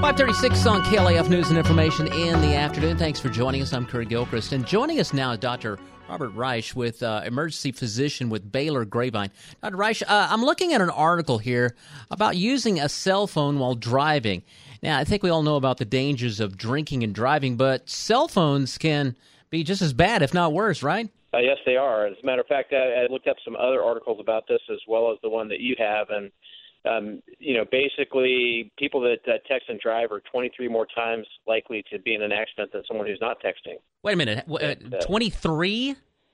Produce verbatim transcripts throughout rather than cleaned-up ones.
five thirty-six on K L A F News and Information in the afternoon. Thanks for joining us. I'm Kurt Gilchrist. And joining us now is Doctor Robert Reich, with uh, emergency physician with Baylor Grapevine. Doctor Reich, uh, I'm looking at an article here about using a cell phone while driving. Now, I think we all know about the dangers of drinking and driving, but cell phones can be just as bad, if not worse, right? Uh, yes, they are. As a matter of fact, I, I looked up some other articles about this as well as the one that you have, and Um, you know, basically, people that uh, text and drive are twenty-three more times likely to be in an accident than someone who's not texting. Wait a minute, uh, twenty-three?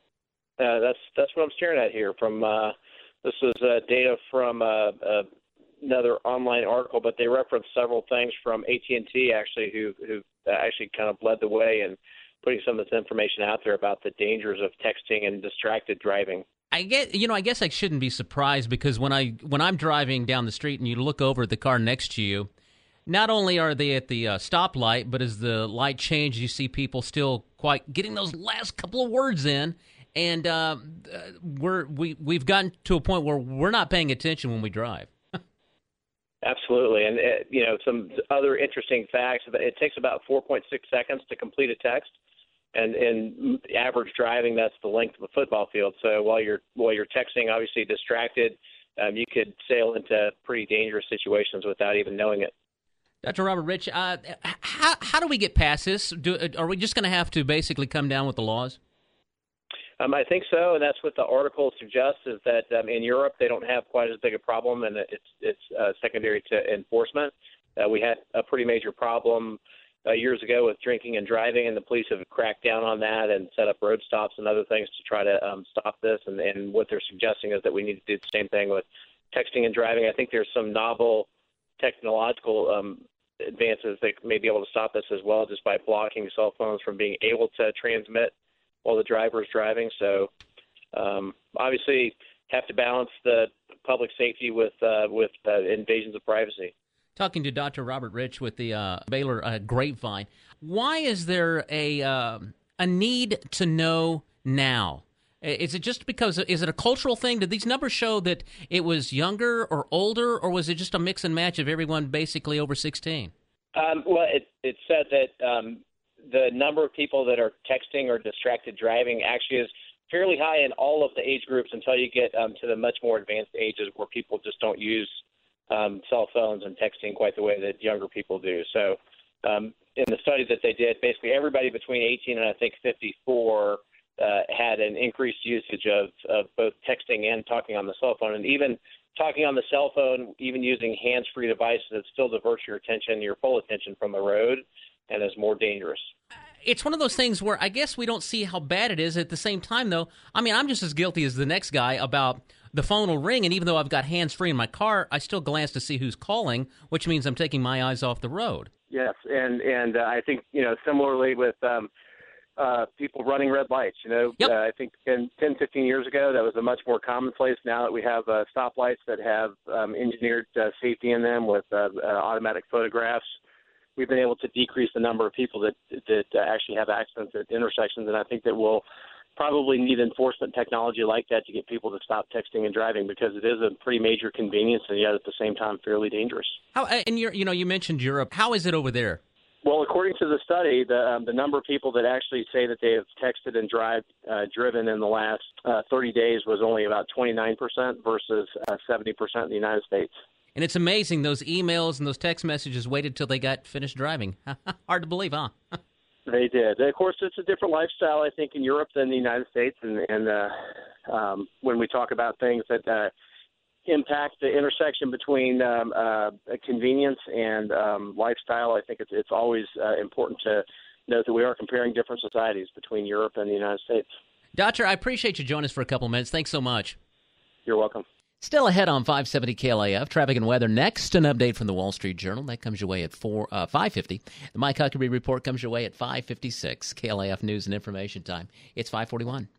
Uh, that's that's what I'm staring at here. From uh, this is uh, data from uh, uh, another online article, but they reference several things from A T and T actually, who who actually kind of led the way in putting some of this information out there about the dangers of texting and distracted driving. I get, you know, I guess I shouldn't be surprised, because when I when I'm driving down the street and you look over at the car next to you, not only are they at the uh, stoplight, but as the light changes, you see people still quite getting those last couple of words in, and uh, we're we we've gotten to a point where we're not paying attention when we drive. Absolutely, and uh, you know, some other interesting facts. It takes about four point six seconds to complete a text. And in average driving, that's the length of a football field. So while you're while you're texting, obviously distracted, um, you could sail into pretty dangerous situations without even knowing it. Doctor Robert Reich, uh, how how do we get past this? Do, are we just going to have to basically come down with the laws? Um, I think so, and that's what the article suggests. Is that um, in Europe they don't have quite as big a problem, and it's it's uh, secondary to enforcement. Uh, we had a pretty major problem Uh, years ago with drinking and driving, and the police have cracked down on that and set up road stops and other things to try to um, stop this. And, and what they're suggesting is that we need to do the same thing with texting and driving. I think there's some novel technological um, advances that may be able to stop this as well, just by blocking cell phones from being able to transmit while the driver is driving. So um, obviously have to balance the public safety with, uh, with uh, invasions of privacy. Talking to Doctor Robert Reich with the uh, Baylor uh, Grapevine. Why is there a uh, a need to know now? Is it just because, is it a cultural thing? Did these numbers show that it was younger or older, or was it just a mix and match of everyone basically over sixteen? Um, well, it, it said that um, the number of people that are texting or distracted driving actually is fairly high in all of the age groups until you get um, to the much more advanced ages where people just don't use Um, cell phones and texting quite the way that younger people do. So um, in the study that they did, basically everybody between eighteen and I think fifty-four uh, had an increased usage of, of both texting and talking on the cell phone. And even talking on the cell phone, even using hands-free devices, it still diverts your attention, your full attention from the road, and is more dangerous. It's one of those things where I guess we don't see how bad it is. At the same time, though, I mean, I'm just as guilty as the next guy about the phone will ring, and even though I've got hands-free in my car, I still glance to see who's calling, which means I'm taking my eyes off the road. Yes, and and uh, I think, you know, similarly with um, uh, people running red lights, you know, yep. uh, I think ten, fifteen years ago that was a much more commonplace. Now that we have uh, stoplights that have um, engineered uh, safety in them with uh, uh, automatic photographs, we've been able to decrease the number of people that that uh, actually have accidents at intersections, and I think that we'll probably need enforcement technology like that to get people to stop texting and driving, because it is a pretty major convenience and yet at the same time fairly dangerous. How, and you're, you know, you mentioned Europe. How is it over there? Well, according to the study, the um, the number of people that actually say that they have texted and drive, uh, driven in the last uh, thirty days was only about twenty-nine percent versus uh, seventy percent in the United States. And it's amazing, those emails and those text messages waited till they got finished driving. Hard to believe, huh? They did. Of course, it's a different lifestyle, I think, in Europe than the United States. And, and uh, um, when we talk about things that uh, impact the intersection between um, uh, convenience and um, lifestyle, I think it's, it's always uh, important to note that we are comparing different societies between Europe and the United States. Doctor, I appreciate you joining us for a couple of minutes. Thanks so much. You're welcome. Still ahead on five seventy K L A F. Traffic and weather next. An update from the Wall Street Journal. That comes your way at four, uh, five fifty. The Mike Huckabee Report comes your way at five fifty-six. K L A F News and Information Time. It's five forty-one.